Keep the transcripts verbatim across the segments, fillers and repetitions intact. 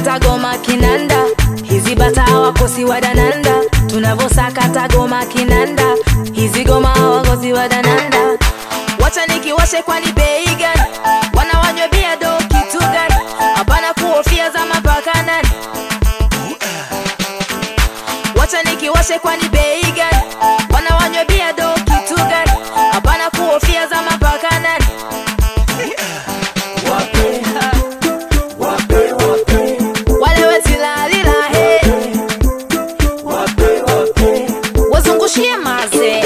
sakata goma kinanda, hizi bata hawakosi wadananda. Tunavosakata goma kinanda, hizi goma hawakosi wadananda. Wacha nikiwashe kwani bei gani? Wanawanywa bia do kitu gani? Hapana kuhofia za mapakana. Wacha nikiwashe kwani bei gani? Wanawanywa bia do kitu gani? Hapana kuhofia za mapakana. Wale wetila lila he, wazungushie maze.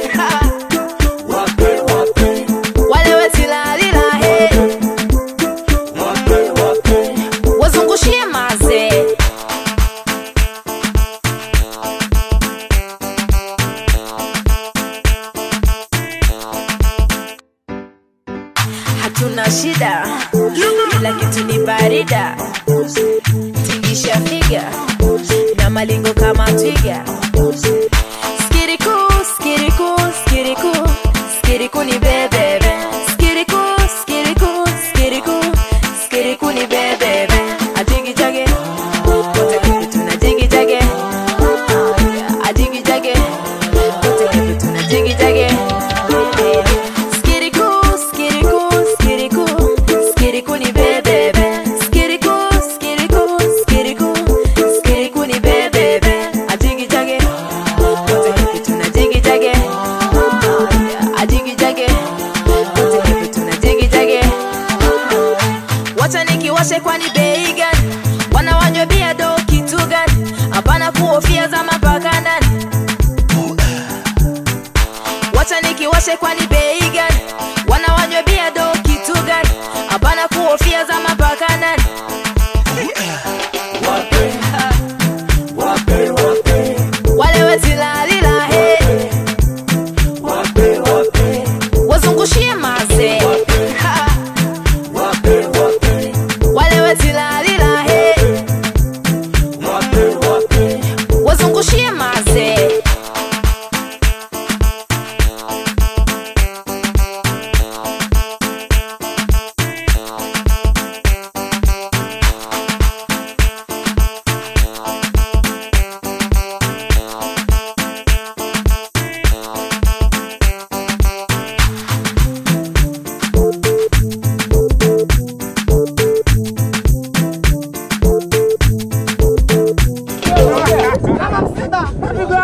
Wale wetila lila he, wazungushie maze. Hatuna shida, kila kitu ni barida. Tingisha figa na malingo kama twiga. Skiriku, skiriku, skiriku, skiriku ni bebebe. Skiriku, skiriku, skiriku, skiriku ni bebebe. Ajigi jage, wote kipi tunajigi jage. Ajigi jage, wote kipi tunajigi jage. Skiriku, skiriku, skiriku, skiriku ni bebebe. Skiriku, skiriku, skiriku, skiriku ni bebebe. Ajigi jage, wote kipi tunajigi jage. Ajigi jage, wote kipi tunajigi jage. Wacha nikiwashe kwani bei gani? Wanawanywa bia do kitu gani? Hapana kuhofia za mapakana. Wacha nikiwashe kwani bei gani? Wanawanywa bia do kitu gani? Hapana kuhofia za mapakana. Wale wetila lila he, wazungushie maze. Wale wetila lila he, wazungushie maze. Come on, sit down.